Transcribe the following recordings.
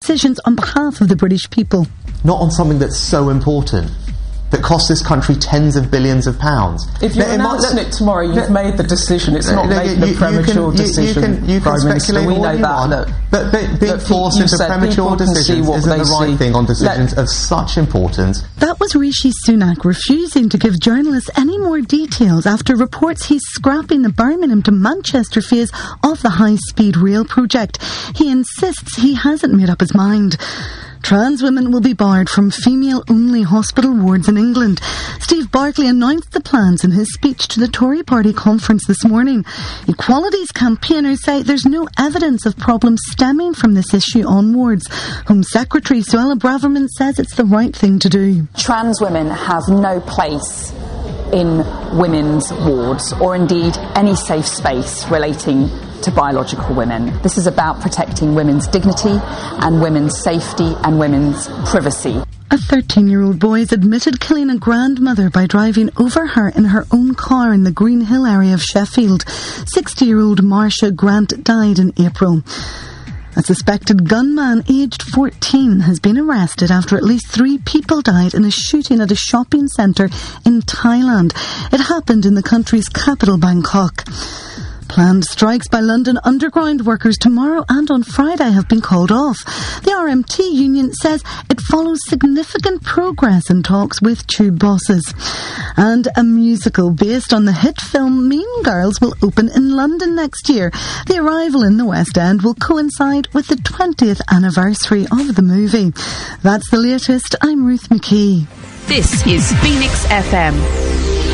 decisions on behalf of the British people. Not on something that's so important, that costs this country tens of billions of pounds. If you're announcing it tomorrow, you've made the decision. It's not making a premature decision, you can Prime Minister. speculate We know all you want, that. but being forced into premature decisions isn't the right thing on decisions of such importance. That was Rishi Sunak refusing to give journalists any more details after reports he's scrapping the Birmingham to Manchester phase of the high-speed rail project. He insists he hasn't made up his mind. Trans women will be barred from female-only hospital wards in England. Steve Barclay announced the plans in his speech to the Tory party conference this morning. Equalities campaigners say there's no evidence of problems stemming from this issue on wards. Home Secretary Suella Braverman says it's the right thing to do. Trans women have no place in women's wards or indeed any safe space relating to biological women. This is about protecting women's dignity and women's safety and women's privacy. A 13-year-old boy is admitted killing a grandmother by driving over her in her own car in the Green Hill area of Sheffield. 60-year-old Marcia Grant died in April. A suspected gunman aged 14 has been arrested after at least 3 people died in a shooting at a shopping centre in Thailand. It happened in the country's capital, Bangkok. Planned strikes by London Underground workers tomorrow and on Friday have been called off. The RMT union says it follows significant progress in talks with tube bosses. And a musical based on the hit film Mean Girls will open in London next year. The arrival in the West End will coincide with the 20th anniversary of the movie. That's the latest. I'm Ruth McKee. This is Phoenix FM.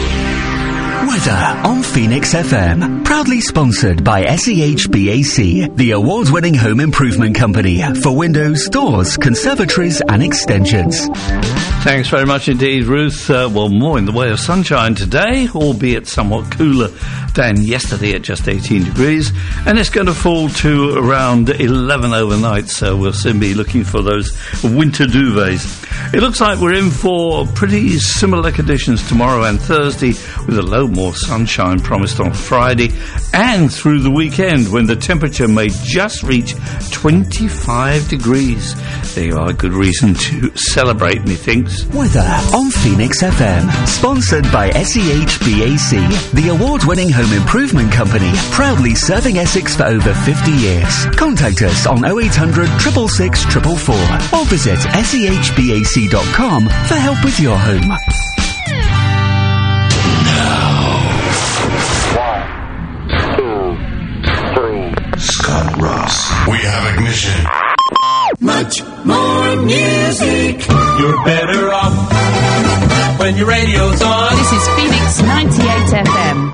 Weather on Phoenix FM. Proudly sponsored by SEHBAC, the award-winning home improvement company for windows, doors, conservatories and extensions. Thanks very much indeed, Ruth. More in the way of sunshine today, albeit somewhat cooler than yesterday at just 18 degrees. And it's going to fall to around 11 overnight, so we'll soon be looking for those winter duvets. It looks like we're in for pretty similar conditions tomorrow and Thursday, with a load more sunshine promised on Friday and through the weekend, when the temperature may just reach 25 degrees. There you are, a good reason to celebrate, methinks. Weather on Phoenix FM, sponsored by SEHBAC, the award-winning home improvement company, proudly serving Essex for over 50 years. Contact us on 0800 666 444 or visit sehbac.com for help with your home. Scott Ross. We have ignition. Much more music. You're better off when your radio's on. This is Phoenix 98 FM.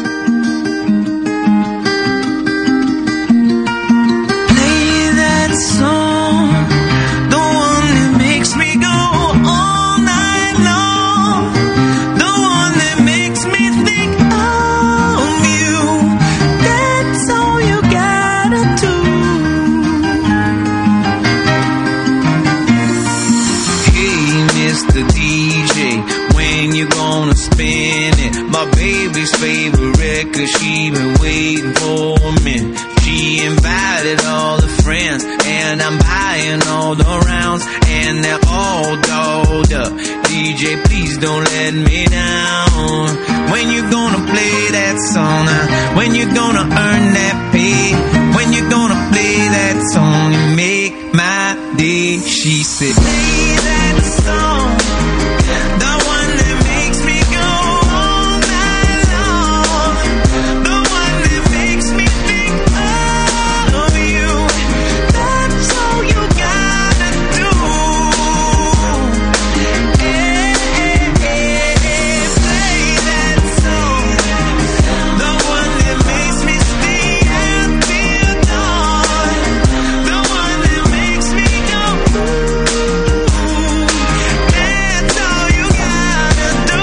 Play that song, the one that makes me go all night long, the one that makes me think of you. That's all you gotta do. Mr. DJ, when you gonna spin it? My baby's favorite record, she been waiting for me. She invited all the friends, and I'm buying all the rounds, and they're all dolled up. DJ, please don't let me down. When you gonna play that song? When you gonna earn that pay? When you gonna play that song and make my day? She said, play that song, the one that makes me go all night long, the one that makes me think of you. That's all you gotta do. Play that song, the one that makes me stay until dawn, the one that makes me go ooh. That's all you gotta do.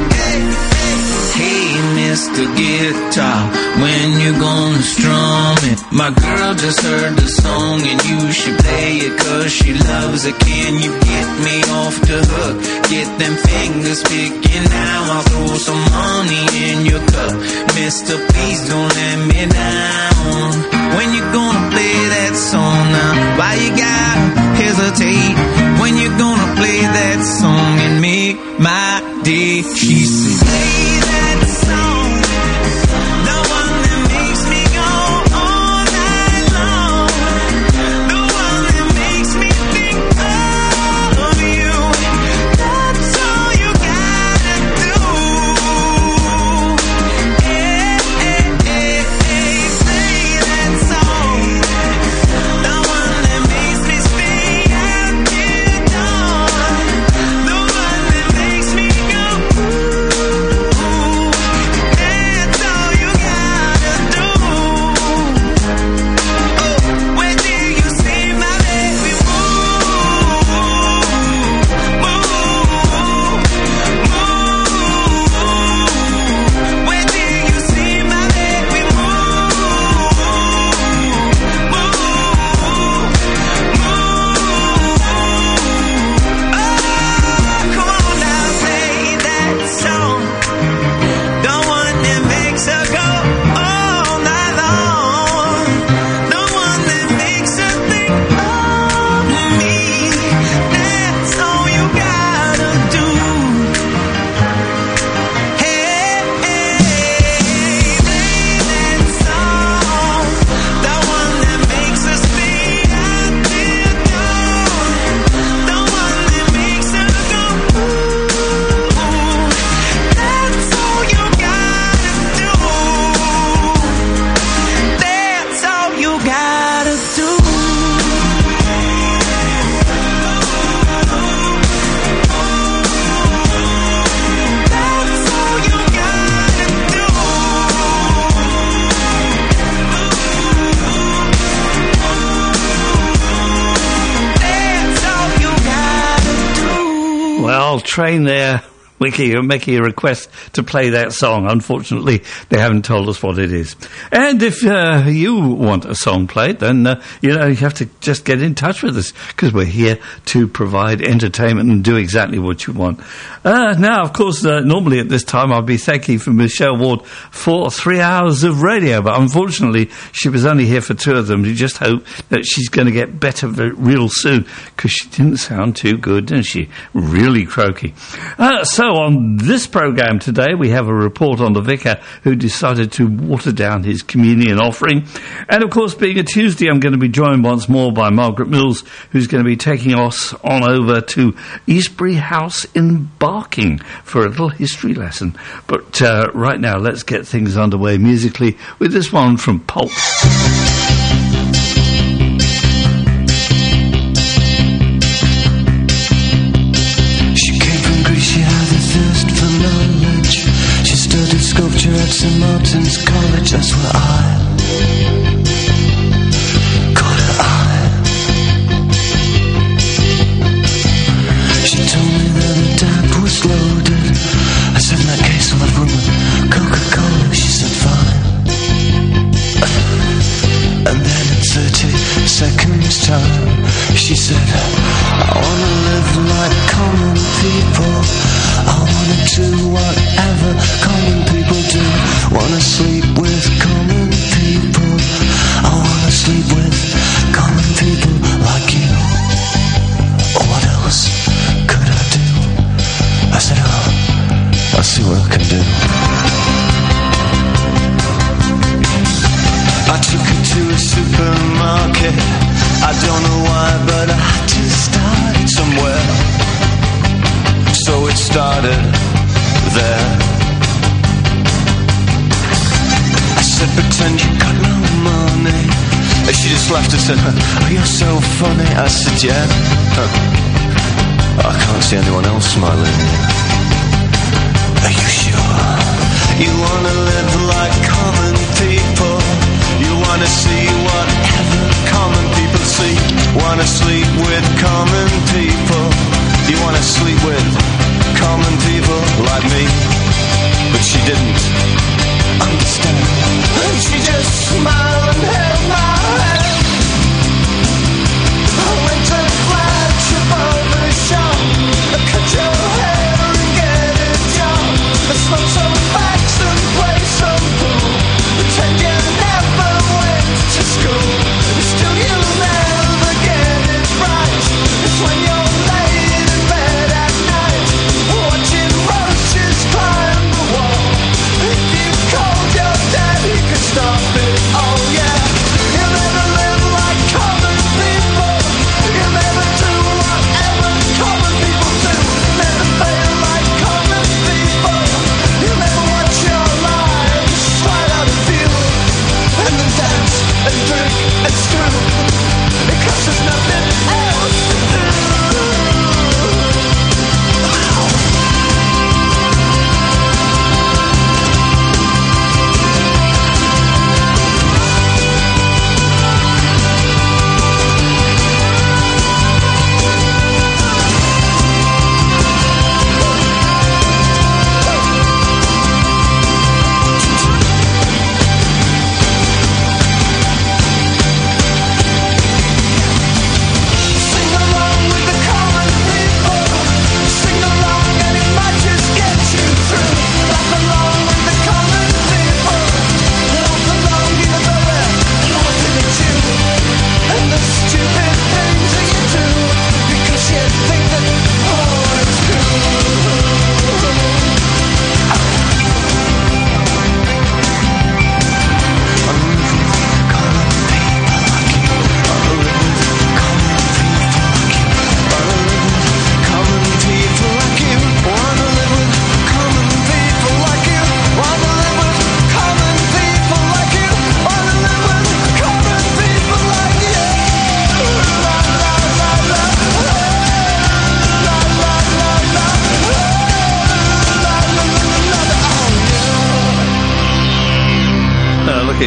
Hey, Mr. Guitar, when you gonna strum it? it. My girl just heard the song and you should play it 'cause she loves it. Can you get me off the hook? Get them fingers picking now. I'll throw some money in your cup. Mister, please don't let me down. When you gonna play that song now? Why you gotta hesitate? When you gonna play that song and make my day? She said, play that song. The one that makes me go all night long. The one that makes me think of you. That's all you gotta do. Hey, hey, hey, hey, play that song. The one that makes me stay out till dawn. The one that makes me go ooh. That's all you gotta do. Oh, where do you see my baby move? Move, move. Where do you see my baby move? Move, move. Oh, come on now, play that song. The one that makes her go all night long. The one that makes her think of me. That's all you gotta do. Hey, hey, play that song. The one that makes us stay out till dawn. The one that makes her go ooh. That's all you gotta do. That's all you gotta do. That's all you gotta do. That's all you gotta do. Well, Train there, Wiki, are making a request to play that song. Unfortunately, they haven't told us what it is. And if you want a song played, then, you have to just get in touch with us, because we're here to provide entertainment and do exactly what you want. Now, of course, normally at this time, I'll be thanking for Michelle Ward for 3 hours of radio, but unfortunately, she was only here for 2 of them. We just hope that she's going to get better real soon, because she didn't sound too good, didn't she? Really croaky. So on this programme today, we have a report on the vicar who decided to water down his communion offering. And of course, being a Tuesday, I'm going to be joined once more by Margaret Mills, who's going to be taking us on over to Eastbury House in Barking for a little history lesson. But right now, let's get things underway musically with this one from Pulse. Sculpture at St. Martin's College, that's where I caught her eye. She told me that the tap was loaded. I said, in that case I'll have room with Coca-Cola. She said, fine. And then in 30 seconds time, she said, I wanna live like common people. I wanna do whatever common people do. Wanna sleep with common people. I wanna sleep with common people like you. What else could I do? I said, oh, I'll see what I can do. I took her to a supermarket. I don't know why, but I had to start it somewhere. So it started there. I said, pretend you got no money. And she just laughed and said, oh, you're so funny. I said, yeah. I can't see anyone else smiling. Are you sure? You wanna live like common people. You wanna see whatever common people see. Wanna sleep with common people. You wanna sleep with common people like me. But she didn't understand. And she just smiled and held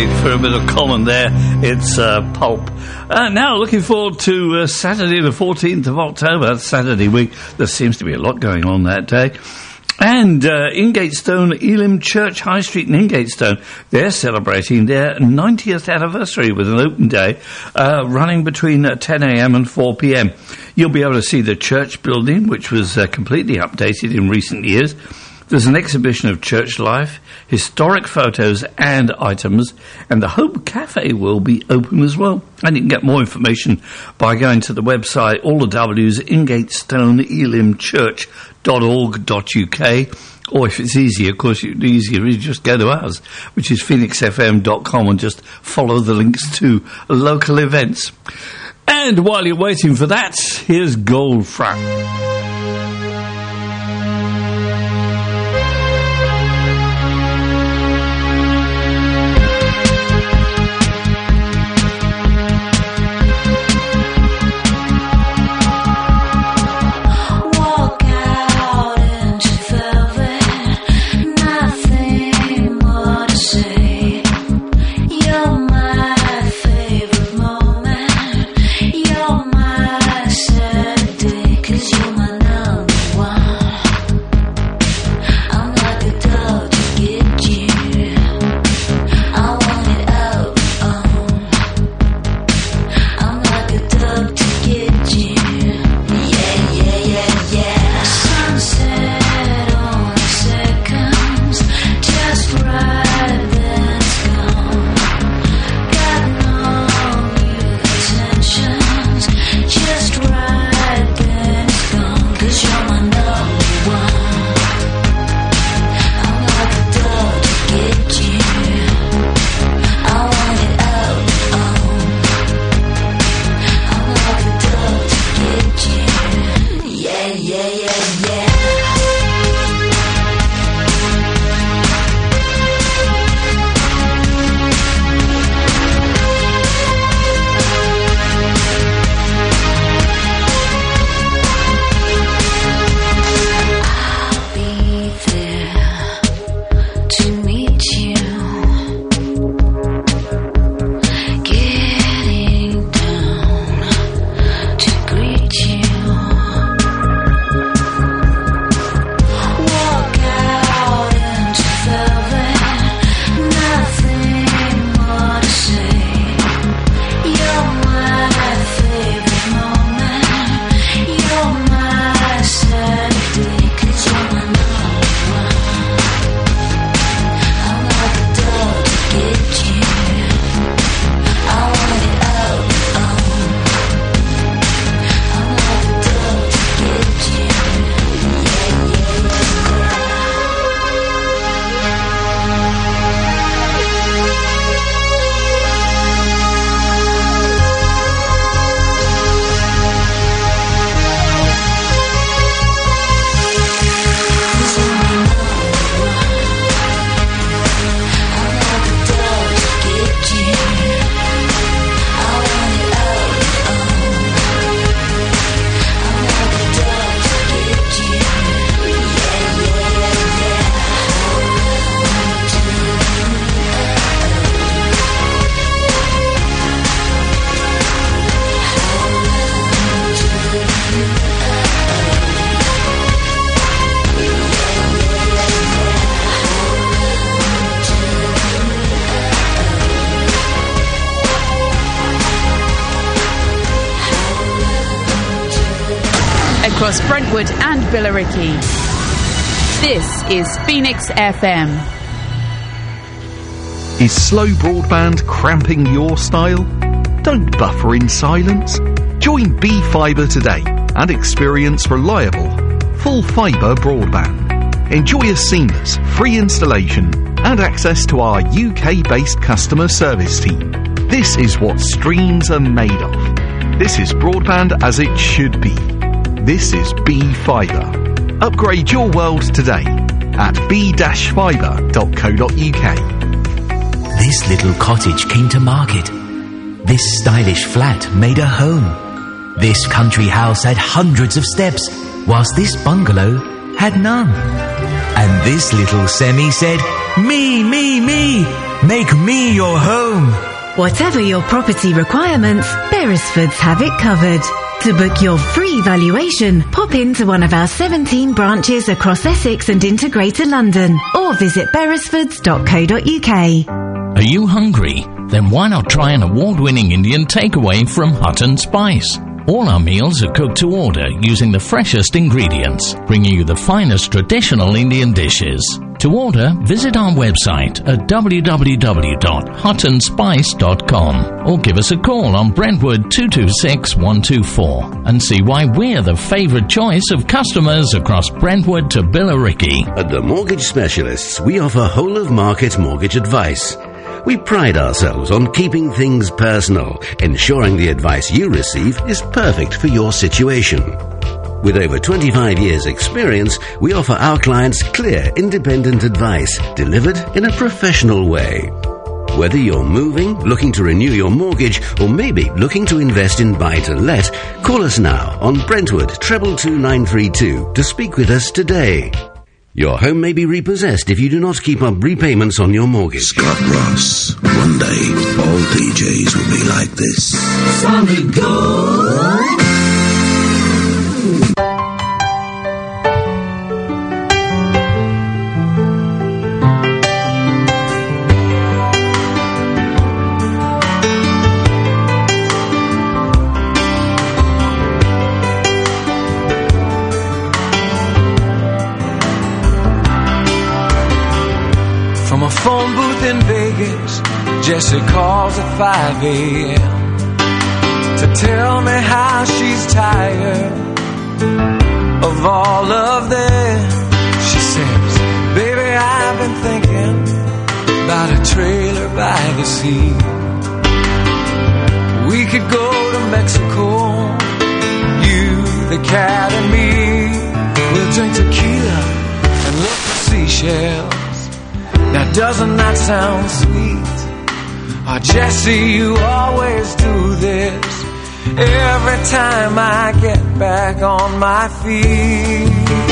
indeed. For a bit of Common there, it's Pulp. Now, looking forward to Saturday the 14th of October, Saturday week. There seems to be a lot going on that day. And Ingatestone Elim Church High Street in Ingatestone, they're celebrating their 90th anniversary with an open day running between 10 a.m. and 4 p.m. You'll be able to see the church building, which was completely updated in recent years. There's an exhibition of church life, historic photos and items, and the Hope Cafe will be open as well. And you can get more information by going to the website, all the W's, ingatestoneelimchurch.org.uk, or if it's easier, of course, the easier is just go to ours, which is phoenixfm.com, and just follow the links to local events. And while you're waiting for that, here's Goldfrapp. Across Brentwood and Billericay. This is Phoenix FM. Is slow broadband cramping your style? Don't buffer in silence. Join B-Fibre today and experience reliable, full fibre broadband. Enjoy a seamless, free installation and access to our UK-based customer service team. This is what streams are made of. This is broadband as it should be. This is B-Fibre. Upgrade your world today at b-fibre.co.uk. This little cottage came to market. This stylish flat made a home. This country house had hundreds of steps, whilst this bungalow had none. And this little semi said, me, me, me. Make me your home. Whatever your property requirements, Beresfords have it covered. To book your free valuation, pop into one of our 17 branches across Essex and into Greater London, or visit beresfords.co.uk. Are you hungry? Then why not try an award-winning Indian takeaway from Hutton Spice? All our meals are cooked to order using the freshest ingredients, bringing you the finest traditional Indian dishes. To order, visit our website at www.huttonspice.com or give us a call on Brentwood 226 124 and see why we're the favourite choice of customers across Brentwood to Billericay. At the Mortgage Specialists, we offer whole-of-market mortgage advice. We pride ourselves on keeping things personal, ensuring the advice you receive is perfect for your situation. With over 25 years' experience, we offer our clients clear, independent advice delivered in a professional way. Whether you're moving, looking to renew your mortgage, or maybe looking to invest in buy-to-let, call us now on Brentwood 222 to speak with us today. Your home may be repossessed if you do not keep up repayments on your mortgage. Scott Ross. One day, all DJs will be like this. Solid Gold. Phone booth in Vegas, Jessie calls at 5 a.m. to tell me how she's tired of all of them. She says, baby, I've been thinking about a trailer by the sea. We could go to Mexico, you, the cat and me. We'll drink tequila and look for seashells. Now doesn't that sound sweet? Oh, Jessie, you always do this every time I get back on my feet.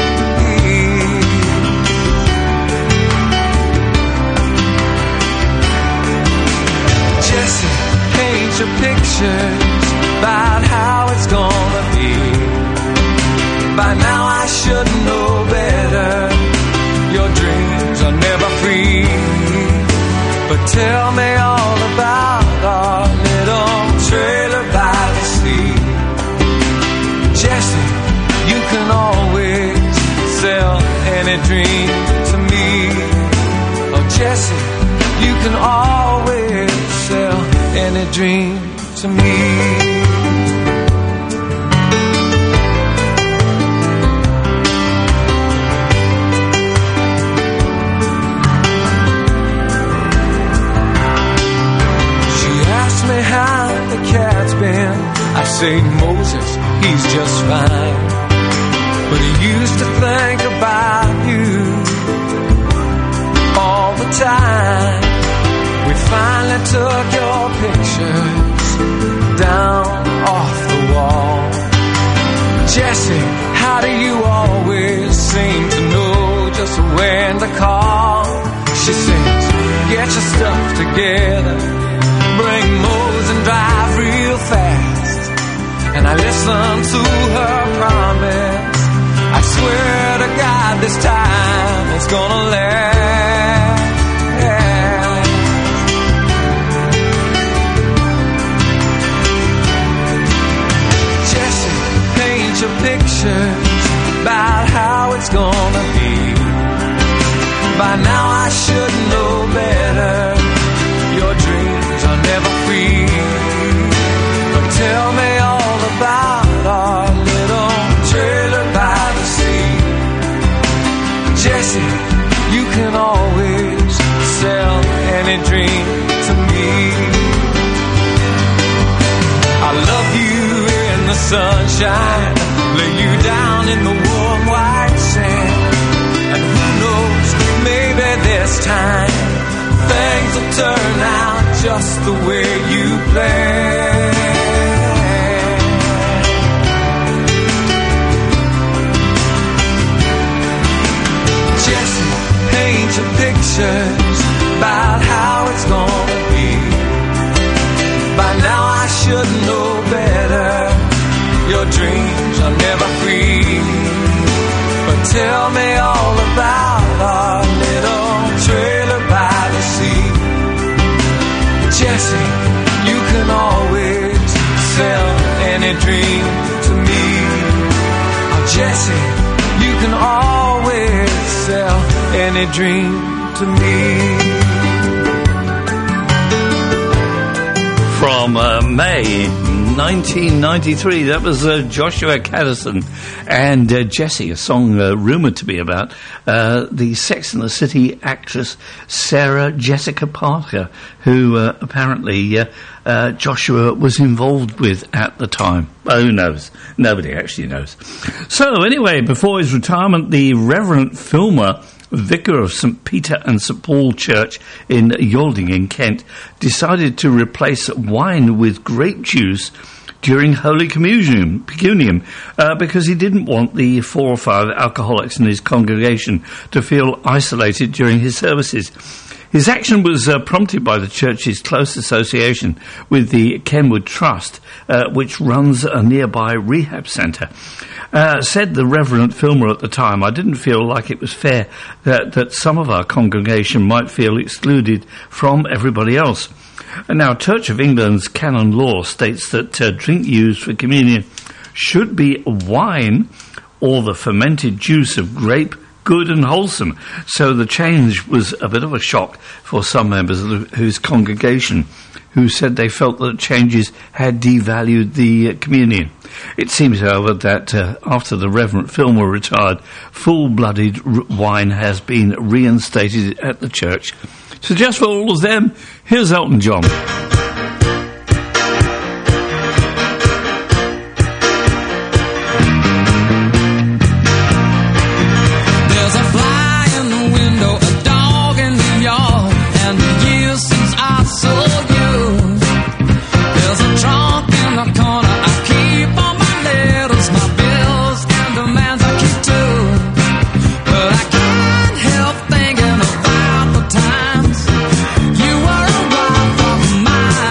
Jessie, paint your pictures about how it's gonna be. By now I should know better. Your dreams are never free. But tell me all about our little trailer by the sea. Jessie, you can always sell any dream to me. Oh, Jessie, you can always sell any dream to me. How the cat's been, I say Moses, he's just fine. But he used to think about you all the time. We finally took your pictures down off the wall. Jessie, how do you always seem to know just when to call? She says, get your stuff together, bring Mose and drive real fast. And I listen to her promise. I swear to God this time it's gonna last. Jessie, paint your pictures about how it's gonna be. By now I should know better. Your dreams are never free. But tell me all about our little trailer by the sea. Jessie, you can always sell any dream to me. I love you in the sunshine, lay you down in the warm white sand. And who knows, maybe this time things will turn out just the way you planned. Jessie, paint your pictures about how it's know better. Your dreams are never free. But tell me all about our little trailer by the sea. Jessie, you can always sell any dream to me. Oh, Jessie, you can always sell any dream to me. From May 1993, that was Joshua Caddison and Jessie, a song rumoured to be about the Sex and the City actress Sarah Jessica Parker, who apparently Joshua was involved with at the time. Who knows? Nobody actually knows. So anyway, before his retirement, the Reverend Filmer, vicar of St Peter and St Paul Church in Yalding in Kent, decided to replace wine with grape juice during Holy Communion because he didn't want the 4 or 5 alcoholics in his congregation to feel isolated during his services. His action was prompted by the church's close association with the Kenwood Trust, which runs a nearby rehab centre. Said the Reverend Filmer at the time, "I didn't feel like it was fair that some of our congregation might feel excluded from everybody else." And now, Church of England's canon law states that drink used for communion should be wine or the fermented juice of grape, good and wholesome. So the change was a bit of a shock for some members of whose congregation, who said they felt that changes had devalued the communion. It seems, however, that after the Reverend Filmer retired, full-blooded wine has been reinstated at the church. So just for all of them, here's Elton John. There's a fly in the window, a dog in the yard, and the years since I saw you. There's a trunk in the corner, I keep all my letters, my bills, and demands I keep too. But I can't help thinking about the times you were a wife of mine.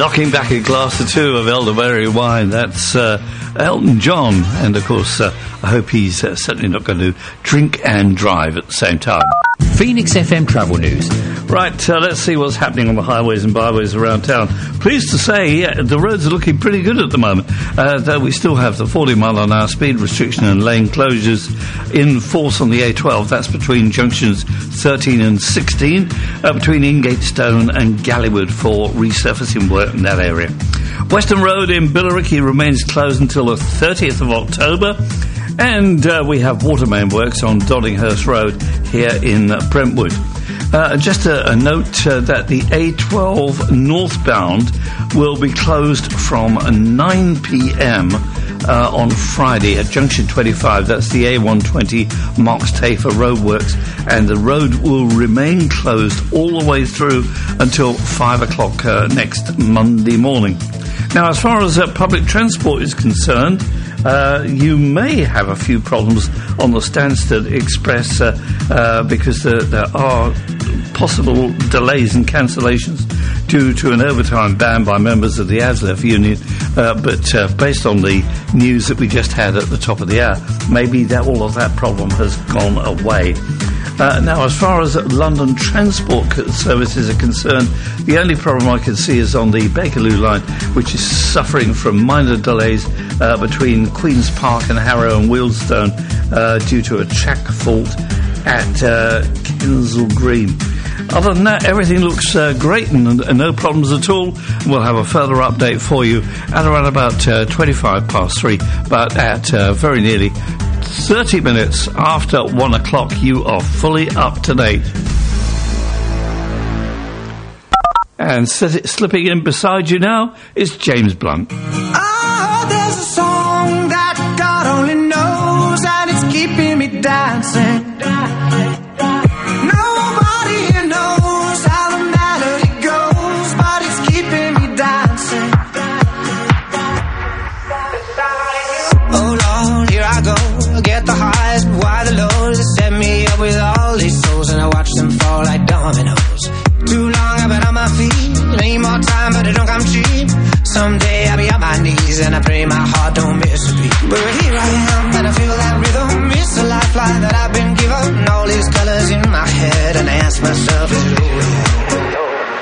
Knocking back a glass or two of elderberry wine. That's Elton John. And, of course, I hope he's certainly not going to drink and drive at the same time. Phoenix FM Travel News. Right, let's see what's happening on the highways and byways around town. Pleased to say, the roads are looking pretty good at the moment. Though we still have the 40-mile-an-hour speed restriction and lane closures in force on the A12. That's between junctions 13 and 16, between Ingatestone and Gallywood for resurfacing work in that area. Western Road in Billericay remains closed until the 30th of October. And we have water main works on Doddinghurst Road here in Brentwood. Just a note that the A12 northbound will be closed from 9 p.m. On Friday at Junction 25. That's the A120 Marks Tafer Roadworks. And the road will remain closed all the way through until 5 o'clock next Monday morning. Now, as far as public transport is concerned, you may have a few problems on the Stansted Express because there are possible delays and cancellations due to an overtime ban by members of the ASLEF union. But based on the news that we just had at the top of the hour, maybe all of that problem has gone away. Now, as far as London transport services are concerned, the only problem I can see is on the Bakerloo line, which is suffering from minor delays between Queen's Park and Harrow and Wealdstone due to a track fault at Kensal Green. Other than that, everything looks great and no problems at all. We'll have a further update for you at around about 25 past 3, but at very nearly 30 minutes after 1 o'clock, you are fully up to date. And slipping in beside you now is James Blunt. Oh, there's a song that God only knows, and it's keeping me dancing. Nobody here knows how the melody goes, but it's keeping me dancing. Oh Lord, here I go, get the highs, but why the lows? They set me up with all these souls, and I watch them fall like dominoes. Too long I've been on my feet, need more time, but it don't come cheap. Someday I'll be on my knees, and I pray my heart don't miss a beat. But here I am, and I feel that rhythm. It's a lifeline that I've been given. All these colors in my head, and I ask myself, is it over yet?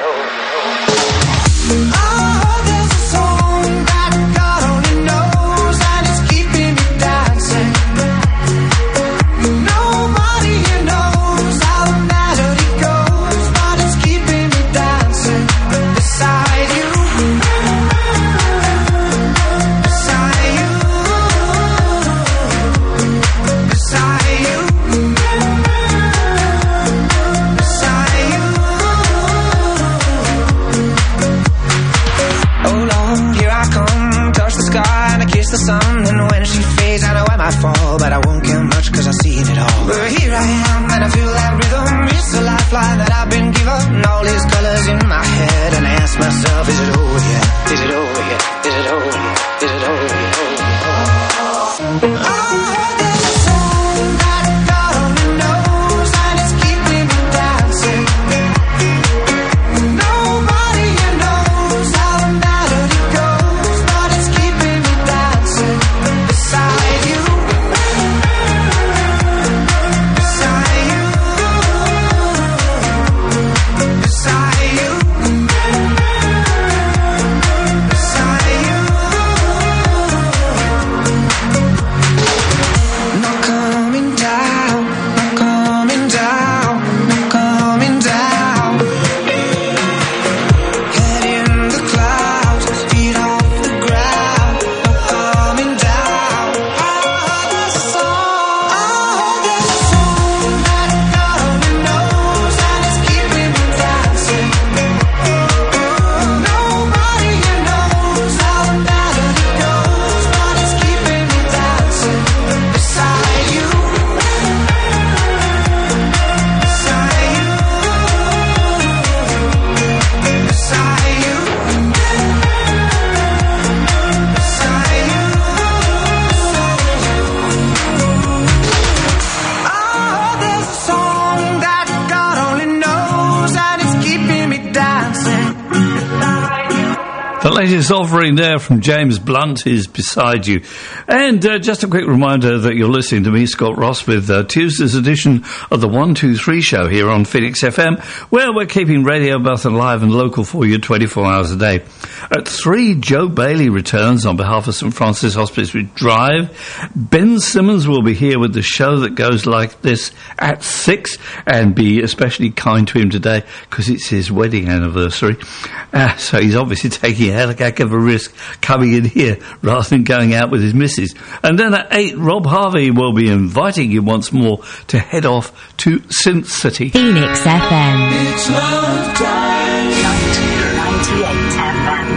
Oh, there's a song that God only knows, and it's keeping me dancing. Nobody here knows how the melody goes, but it's keeping me dancing. Beside you, beside you, beside you, beside you. Oh Lord, here I come, touch the sky and I kiss the sun. And when she fades, I know I might fall, but I won't care much cause I've seen it all. But here I am, and I feel that rhythm. It's a lifeline that I've been given. All these colors in my head, and I ask myself, is it over yet? Is it over yet? Is it over yet? Is it over yet? Oh, there's a song that God only knows, and it's keeping me dancing. Nobody here knows how the melody goes, but it's keeping me dancing. Beside you, beside you, beside you, beside you. The latest offering there from James Blunt is beside you. And just a quick reminder that you're listening to me, Scott Ross, with Tuesday's edition of the 123 show here on Phoenix FM, where we're keeping radio both alive and local for you 24 hours a day. At 3, Joe Bailey returns on behalf of St Francis Hospice Drive. Ben Simmons will be here with the show that goes like this at 6, and be especially kind to him today because it's his wedding anniversary. So he's obviously taking a heck of a risk coming in here rather than going out with his missus. And then at 8, Rob Harvey will be inviting you once more to head off to Synth City. Phoenix FM. It's love time. 98 FM.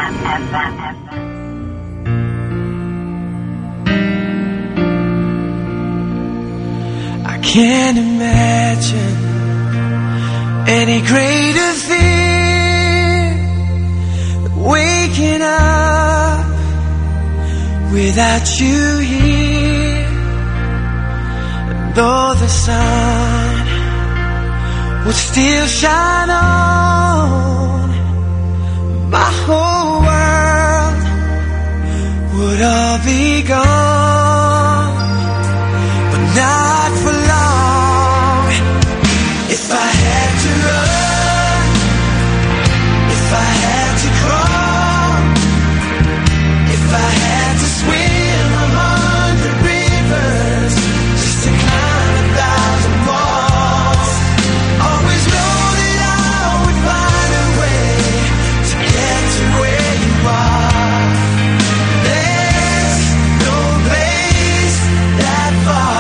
I can't imagine any greater thing than waking up without you here. And though the sun would still shine on, my whole world would all be gone, but not for long. If I had to run, if I had to crawl, if I had to swim 100 rivers just to climb 1,000 walls, always know that I would find a way to get to where you are. There's no place that far.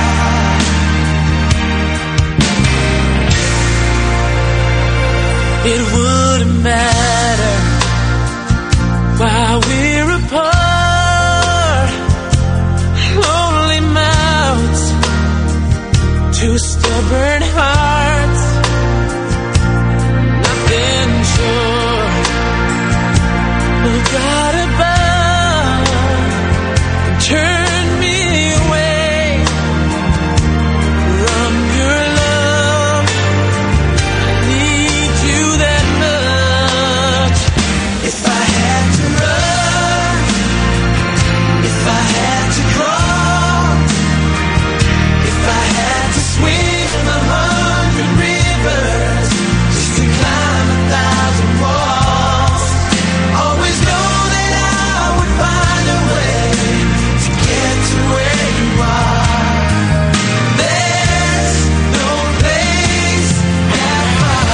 It wouldn't matter while we're apart. Lonely mouths, 2 stubborn hearts, nothing sure. Oh God above, turn me away from your love. I need you that much. If I had to run, if I had to crawl, if I had to swim 100 rivers just to climb 1,000 walls, always know that I would find a way to get to where you are. There's no place that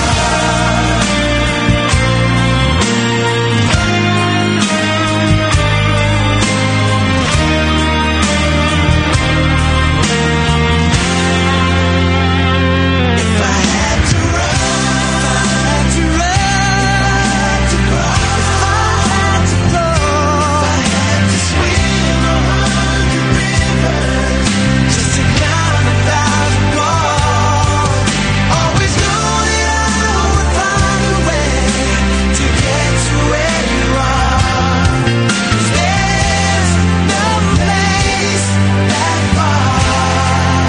if I had to run, to crawl, if I had to go, if I had to swim 100 rivers just to climb 1,000 walls, always know that I would find a way to get to where you are. 'Cause there's no place that far.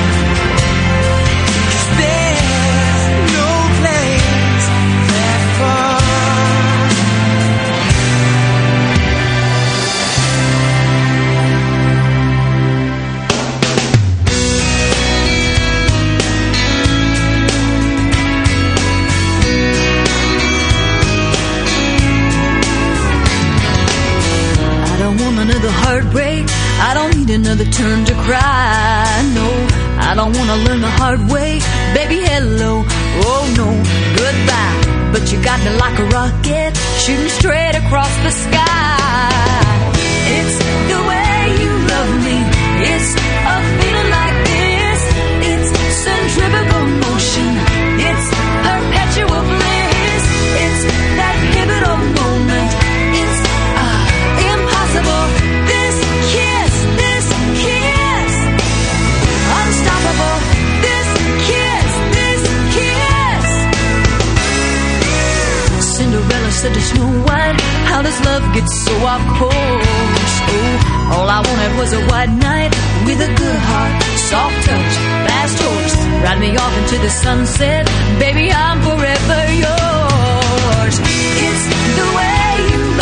'Cause there's no place that far. I don't want another heartbreak. I don't need another turn to cry. No, I don't want to learn the hard way. Baby, hello. Oh no, goodbye. But you got me like a rocket, shooting straight across the sky. It's the way you love me. It's a feeling like this. It's centrifugal motion. It's perpetual bliss. It's that pivotal moment. It's impossible. This kiss, unstoppable. This kiss. Cinderella said to Snow White, how does love get so off course? Oh, all I wanted was a white knight with a good heart, soft touch, fast horse, ride me off into the sunset. Baby, I'm forever yours. It's the way you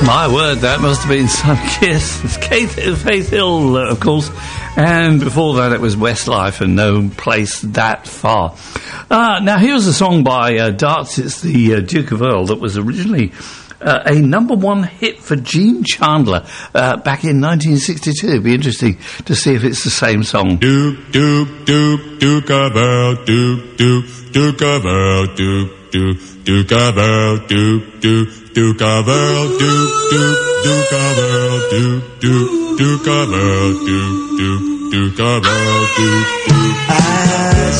My word, that must have been some Kiss. It's Faith Hill, of course. And before that, it was Westlife and No Place That Far. Now, here's a song by Darts. It's the Duke of Earl that was originally a #1 hit for Gene Chandler back in 1962. It'd be interesting to see if it's the same song. Duke, Duke, Duke, Duke of Earl, Duke, Duke, Duke of Earl, Duke, Duke, Duke of Earl, Duke, Duke, Duke of Earl, Duke, Duke, Duke of Earl, Duke, Duke, Duke of Earl, Duke, Duke, Duke of Earl, Duke, Duke. As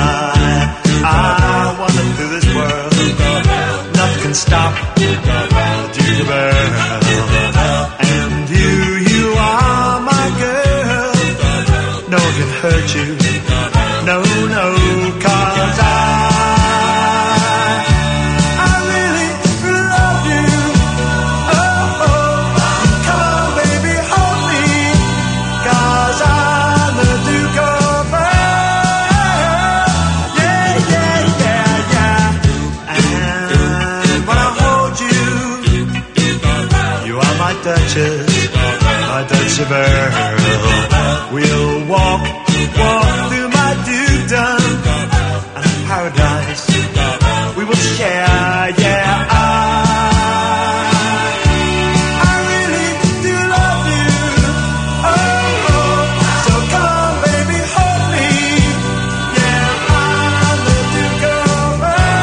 I wander through this world, nothing can stop the Duke of Earl. And you are my girl. No one can hurt you. No, no, 'cause I really love you. Oh, oh, come on, baby, hold me, 'cause I'm the Duke of Earl. Yeah, yeah, yeah, yeah. And when I hold you, you are my Duchess of Earl. We'll walk through my dukedom and paradise we will share, yeah. I really do love you. Oh, oh, so come, baby, hold me. Yeah, I'm the Duke of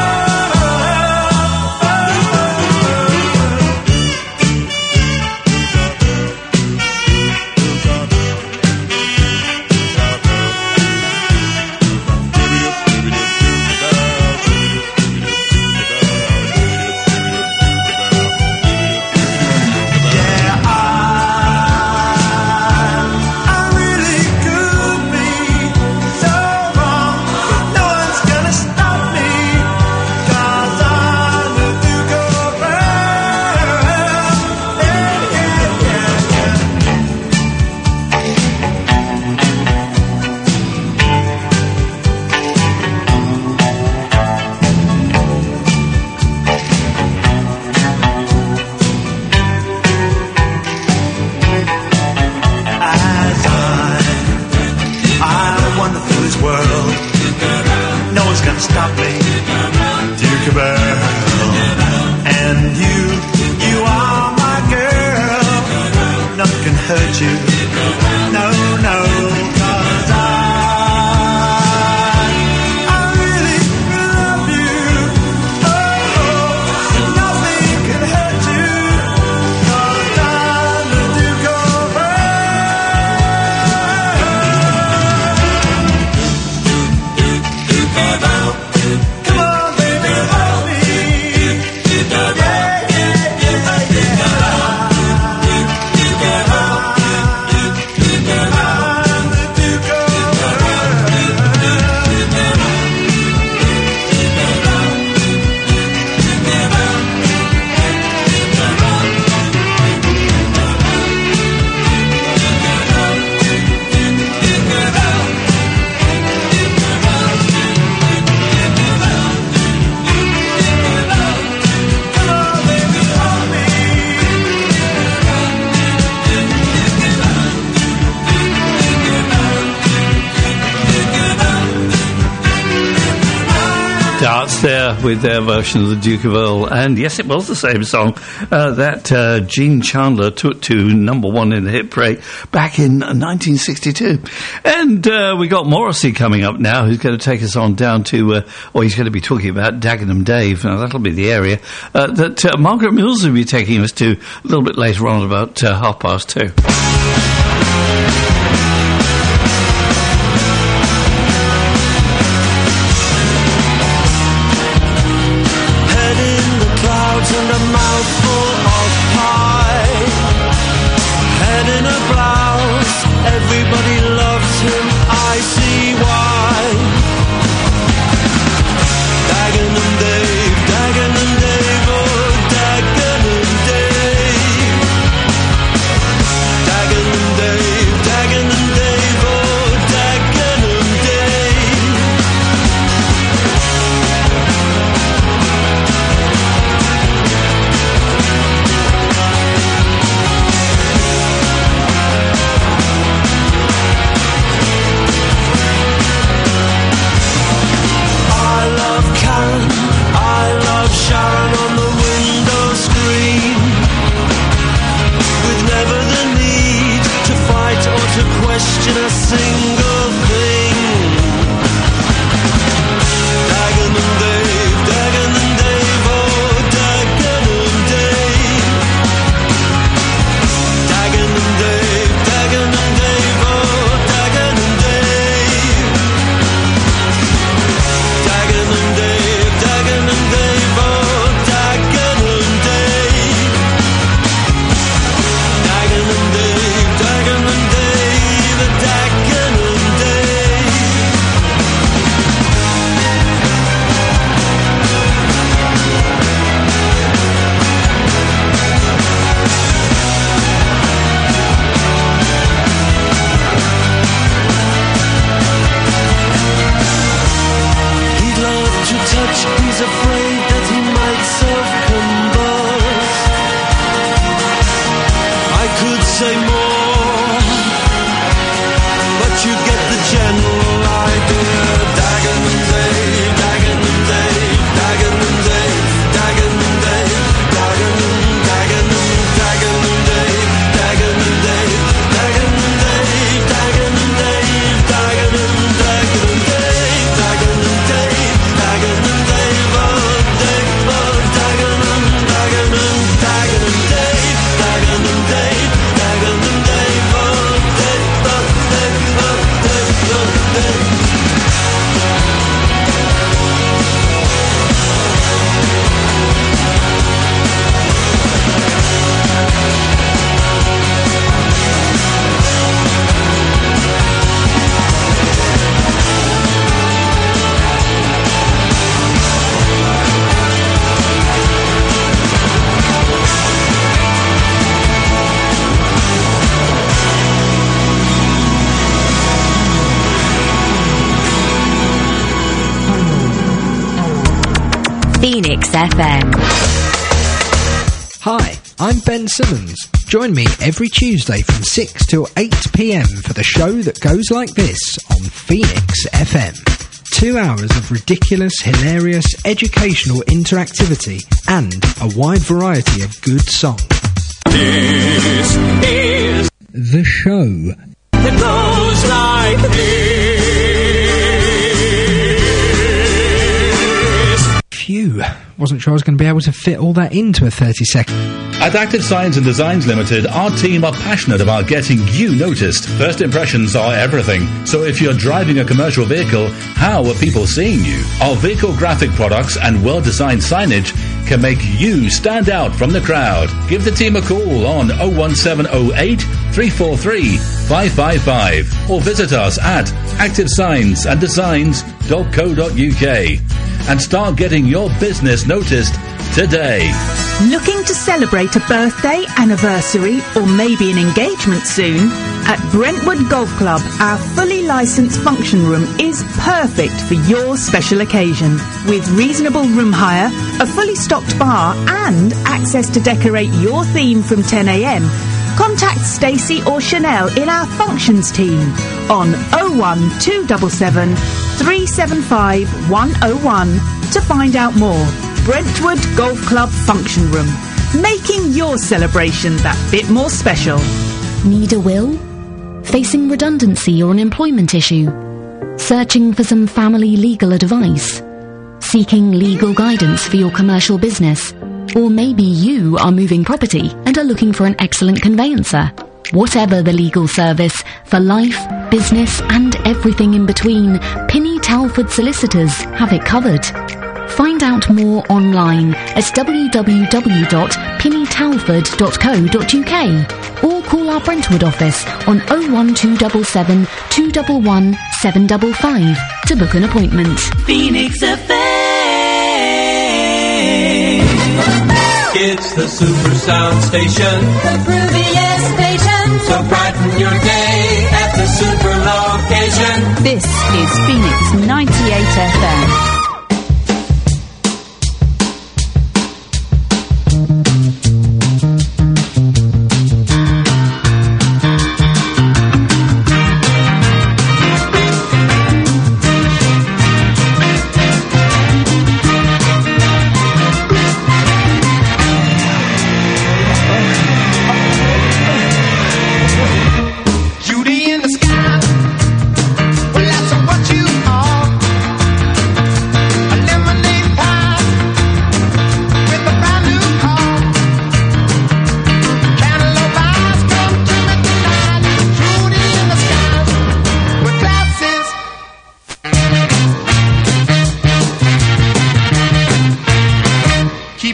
There with their version of the Duke of Earl, and yes, it was the same song that Gene Chandler took to #1 in the hit parade back in 1962. And we got Morrissey coming up now, who's going to take us on down to, or he's going to be talking about Dagenham Dave. Now that'll be the area that Margaret Mills will be taking us to a little bit later on, about 2:30. And a mouthful of pie, head in a blouse, everybody loves him, I see why. Dagenham Dave, Dagenham Dave, oh Dagenham Dave. Dagenham Dave, Dagenham Dave, oh Dagenham single thing. Dagen and Dave, oh, Dagen and Dave. Dagen and Dave, oh, Dagen and Dave. Dagen and Dave, oh, Dagen and Dave. Dagen and Dave, Dagen and Dave. He'd love to touch, he's afraid that he might self-convulse. I could say more, but you get the general idea. Dagen and Dave, Dagen and Dave, Dagen and Dave, Dagen and Dave, Dagen and Dagen and Dagen and Dave, Dagen and Dave, Dagen and Dave, Dagen and Dave, Dagen and Dagen and Dave, Dagen and Dave, Dagen and Dave, oh Dave, oh Dagen and Dagen and Dagen and Dave, Dagen and Dave, Dagen and Dave, oh Dave, oh Dave, oh Dave, oh Dave. Phoenix FM. Hi, I'm Ben Simmons. Join me every Tuesday from 6 till 8 p.m. for the show that goes like this on Phoenix FM. 2 hours of ridiculous, hilarious, educational interactivity and a wide variety of good songs. This is The show. that goes like this. Phew, wasn't sure I was going to be able to fit all that into a 30-second. At Active Signs and Designs Limited, our team are passionate about getting you noticed. First impressions are everything. So if you're driving a commercial vehicle, how are people seeing you? Our vehicle graphic products and well-designed signage can make you stand out from the crowd. Give the team a call on 01708 343 555 or visit us at activesignsandesigns.co.uk and start getting your business noticed today. Looking to celebrate a birthday, anniversary, or maybe an engagement soon? At Brentwood Golf Club, our fully licensed function room is perfect for your special occasion. With reasonable room hire, a fully stocked bar, and access to decorate your theme from 10 a.m, contact Stacey or Chanel in our functions team on 01277 375 101 to find out more. Brentwood Golf Club Function Room, making your celebration that bit more special. Need a will? Facing redundancy or an employment issue? Searching for some family legal advice? Seeking legal guidance for your commercial business? Or maybe you are moving property and are looking for an excellent conveyancer. Whatever the legal service, for life, business and everything in between, Pinny Talford Solicitors have it covered. Find out more online at www.pinnytalford.co.uk or call our Brentwood office on 01277 211 755 to book an appointment. Phoenix FM. It's the super sound station, the grooviest station. So brighten your day at the super location. This is Phoenix 98 FM. Judy in the sky,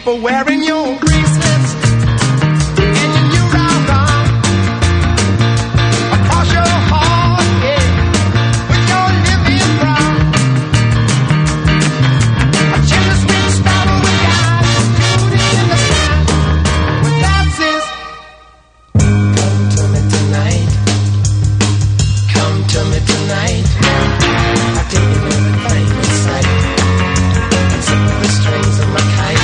for wearing your bracelets and your new round across your heart, yeah, with your living brown. A chilly sweet strawberry eyes, beauty in the sky with glasses. Come to me tonight. Come to me tonight. I've taken everything in sight. I'm sipping the strings of my kite.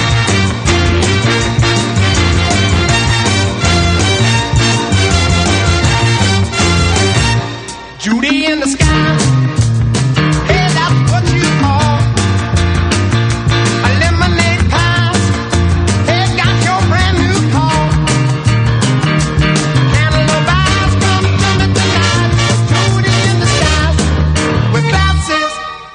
Judy in the sky. Hey, that's what you are. A lemonade pies. Hey, got your brand new car. Cantaloupe eyes, come to me tonight. Judy in the sky with glasses.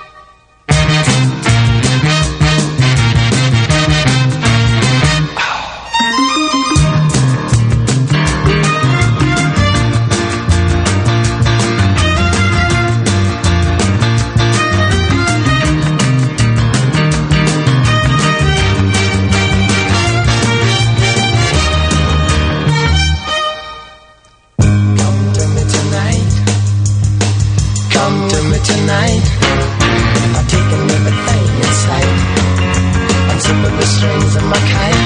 Come to me tonight. Come to me tonight. I've taken everything in sight. I'm sipping the strings of my kite.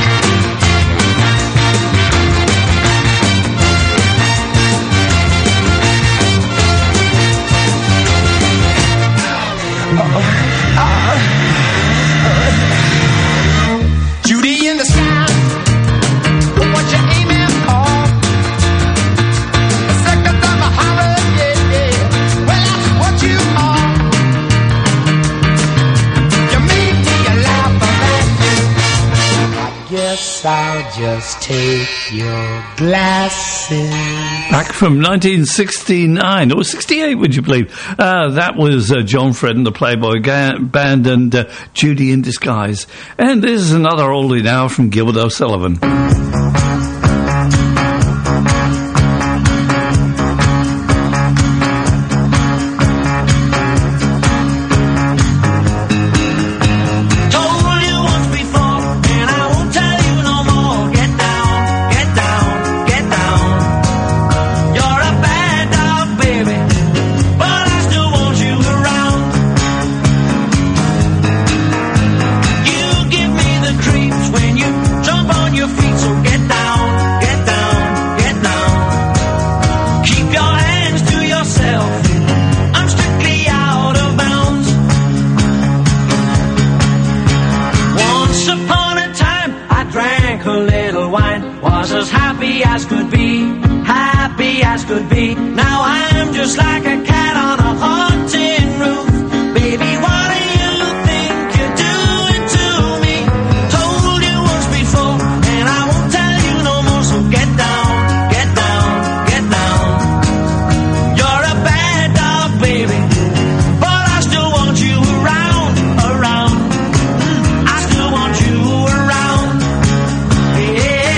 Judy in the sky. What you aiming for? The seconds of a holiday, yeah. Well, that's what you are. You make me laugh at you. I guess I'll just take your glasses. Back from 1969, or 68, would you believe? That was John Fred and the Playboy Band and Judy in Disguise. And this is another oldie now from Gilbert O'Sullivan. Told you once before, and I won't tell you no more. Get down, get down, get down. You're a bad dog, baby, but I still want you around. You give me the creeps when you jump on your feet, so get down, get down, get down. Keep your hands to yourself. I'm strictly out of bounds. Once upon a time, I drank a little wine, was as happy as could be, happy as could be. Now I'm just like a cat on a haunted roof. Baby, what do you think you're doing to me? Told you once before, and I won't tell you no more, so get down, get down, get down. You're a bad dog, baby, but I still want you around, around. I still want you around. Yeah.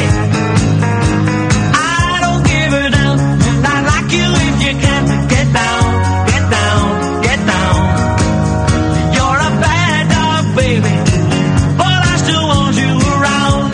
I don't give a damn, and I'd like you if you can. Get down, get down, get down. You're a bad dog, baby, but I still want you around.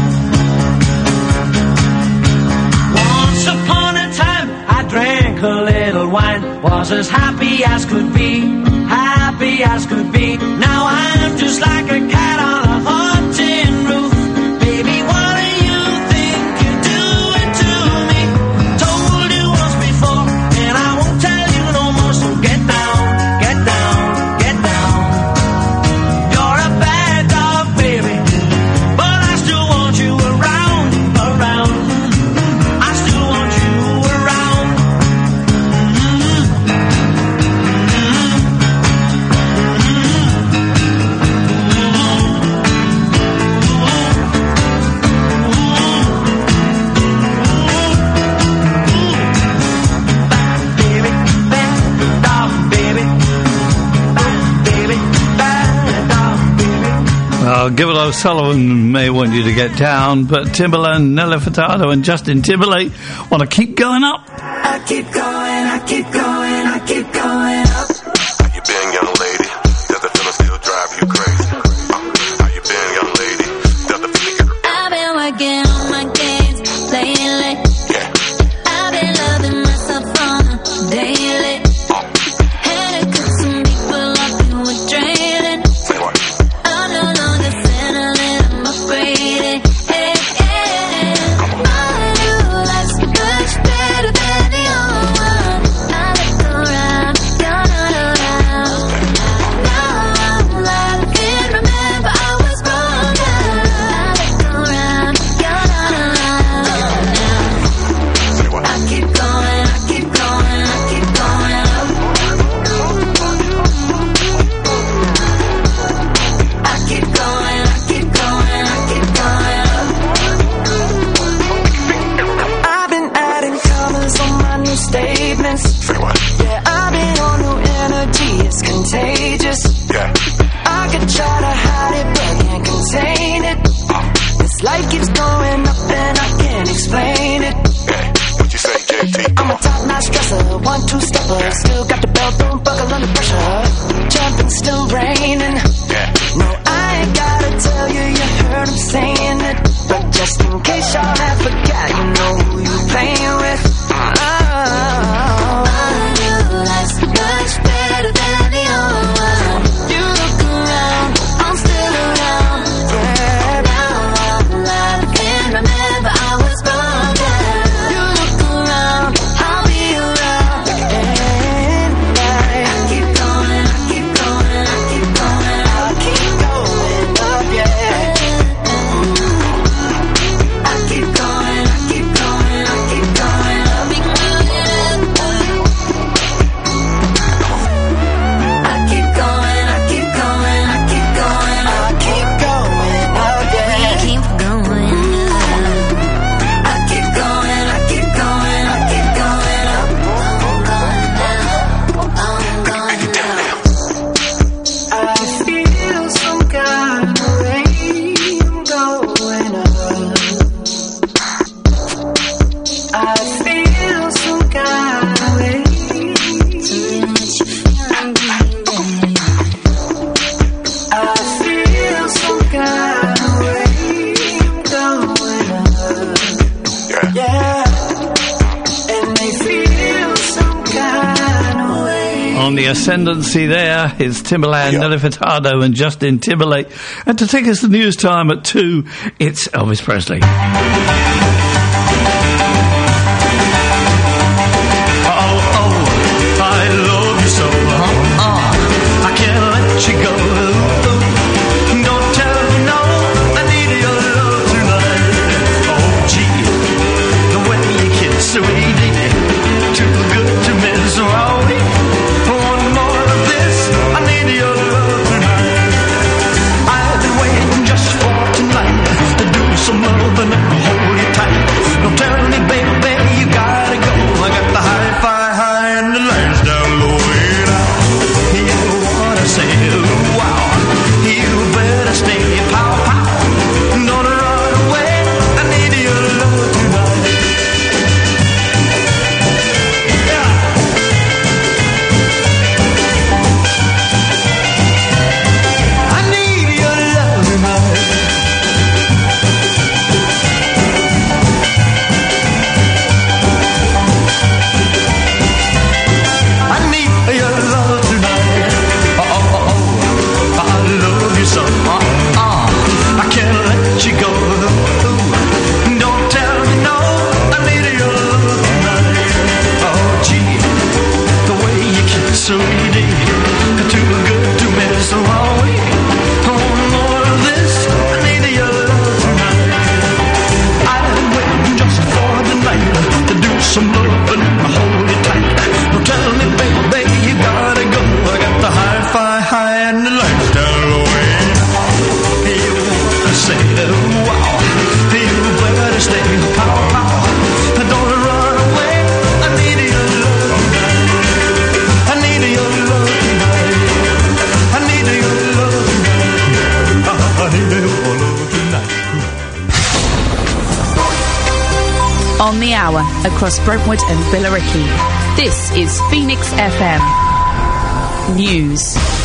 Once upon a time, I drank a little wine, was as happy as could be, happy as could be. Now I'm just like a cat on a haunted roof. Baby, what do you think you're doing to me? Told you once before, and I won't tell you no more, so get down, get down, get down. You're a bad dog, baby, but I still want you around, around. I still want you around. Gilbert O'Sullivan may want you to get down, but Timbaland, Nelly Furtado and Justin Timberlake want to keep going up. I keep going, I keep going, I keep going up. How you been, young lady? Does the feeling still drive you crazy? How you been, young lady? Does the feeling statements. Yeah, I've been on new energy, it's contagious. Yeah, I could try to hide it, but can't contain it. This life keeps going up and I can't explain it. What you say, JT? I'm a top-notch dresser, 1-2 stepper. Still got the belt, don't buckle under pressure. Jumping, still raining. No, I ain't gotta tell you, you heard him saying it. But just in case y'all have forgot, you know who you playing with. Life's much better than the old one. You look around, I'm still around. Yeah, now I'm alive, can't remember I was born. Yeah. You look around, I'll be around. And I keep going, I keep going, I keep going, I'll keep going up, yeah. I keep going, I keep going, I keep going, I'll be going up. I keep going, I keep going, I keep going, I'll keep going up, yeah. We keep going up. I keep going, I keep going, I keep going up. I'm going up. I feel some kind of way. I'm going up. I feel some kind of way. I feel some kind of way. I'm going up. Yeah. And they feel some kind of way. On the ascendancy there is Timbaland, Nelly Furtado and Justin Timberlake. And to take us to news time at 2, it's Elvis Presley. I love you so. I can't let you go. Don't tell me no. I need your love tonight. Oh, gee, the way you kiss, sweetie, too good to miss. Oh, one more of this. I need your love tonight. I've been waiting just for tonight to do some loving and hold you tight. Don't tell me, baby, you gotta go. I got the hi-fi high and the lights down low. And you wanna say, wow, you better stay pow pow. Don't run away, I need your love tonight. Yeah. I need your love tonight. I need your love tonight. Oh, I love you so. I can't let you go. Don't tell me no. I need your love tonight. Oh, gee, the way you kiss, sweetie, too good to miss. Oh, one more of this. I need your love tonight. I've been waiting just for the night to do some loving and hold you tight. Don't tell me, baby, you gotta go. I got the hi-fi high and the lights down low. You wanna say, wow, you better stay pow pow. Don't run away. I need your love tonight. I need your love tonight. I need your love tonight. I need your love tonight. On the hour across Brentwood and Billericay. This is Phoenix FM News.